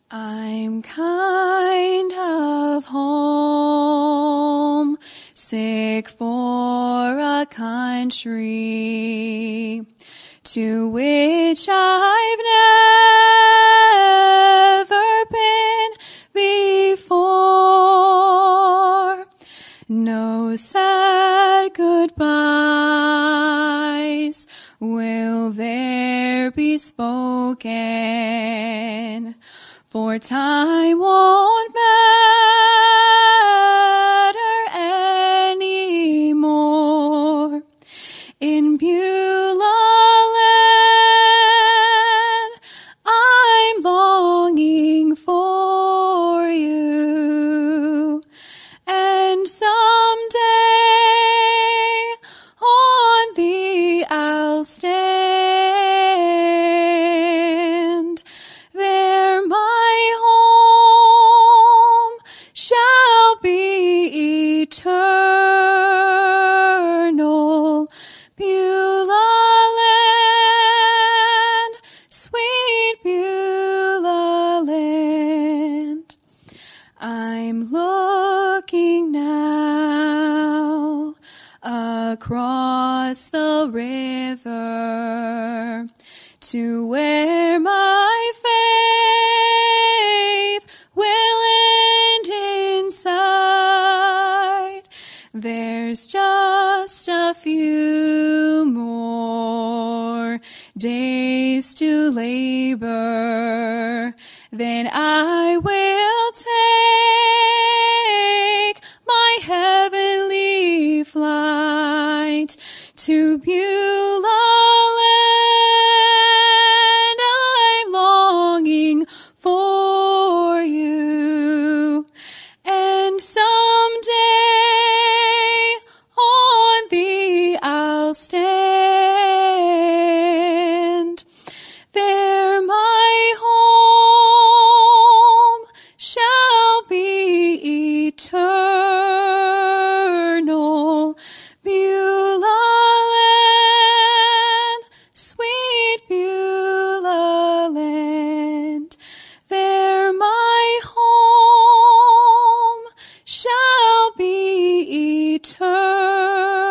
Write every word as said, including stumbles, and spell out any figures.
I'm kind of home, sick for a country to which I've never been before. No sad goodbyes will there be spoken, for time won't matter anymore. In Beulah land, I'm longing for you, and someday on thee I'll stand. There my home shall be eternal. Beulah land, sweet Beulah land. I'm looking now across the river to where my faith will end in sight. There's just a few more days to labor, then I will take my heavenly flight to Beulah land. I'm longing for you, and someday on thee I'll stand. There my home shall be eternal. Beulah land, sweet Beulah land. There my home shall be eternal.